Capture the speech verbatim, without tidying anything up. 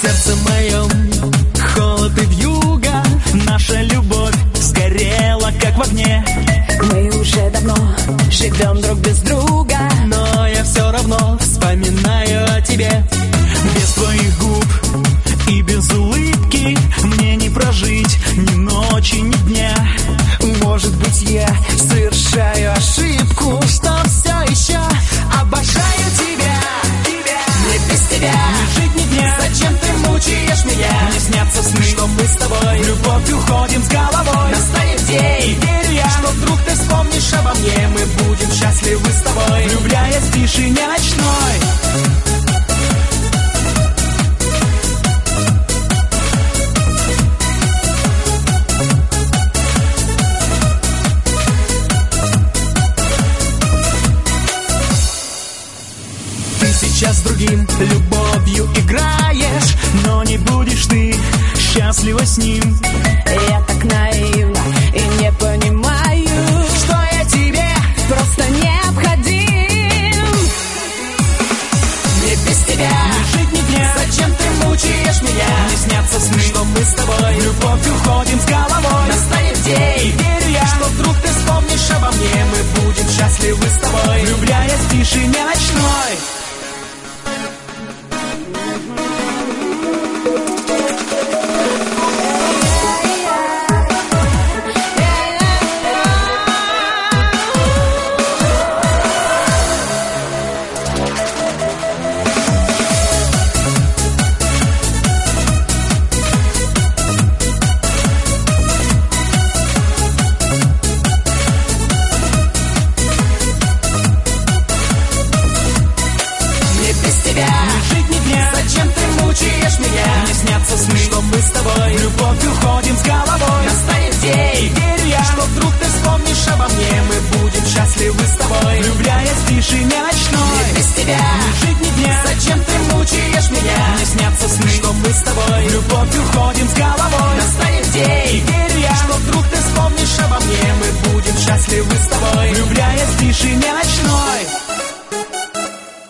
сердце моем холод и вьюга, наша любовь сгорела, как в огне. Мы уже давно живем друг без друга, но я все равно вспоминаю о тебе. Без твоих губ и без улыбки мне не прожить ни ночи, ни дня. Может быть, я совершаю ошибку, что все еще обожаю тебя. Мне без тебя ни жить, ни дня. Зачем ты мучаешь меня? Мне снятся сны, что мы с тобой любовью ходим с головой. Настанет день, верю я, что вдруг ты вспомнишь обо мне. Мы будем счастливы с тобой, влюбляясь в тишине ночной. Сейчас с другим любовью играешь, но не будешь ты счастлива с ним. Я так наивна и не понимаю, что я тебе просто необходим. Мне без тебя ни жить, ни дня. Зачем ты мучаешь меня? Мне снятся сны, что мы с тобой любовью ходим с головой. Настанет день, верю я, что вдруг ты вспомнишь обо мне. Мы будем счастливы с тобой, влюбляясь в тишине ночной. Мне снятся сны, что мы с тобой любовью ходим с головой. Настанет день, верю я, что вдруг ты вспомнишь обо мне. Мы будем счастливы с тобой, влюбляясь в тишине ночной. Мне без тебя ни жить, ни дня. Зачем ты мучаешь меня? Мне снятся сны, что мы с тобой любовью ходим с головой. Настанет день, верю я, что вдруг ты вспомнишь обо мне. Мы будем счастливы с тобой, влюбляясь в тишине ночной.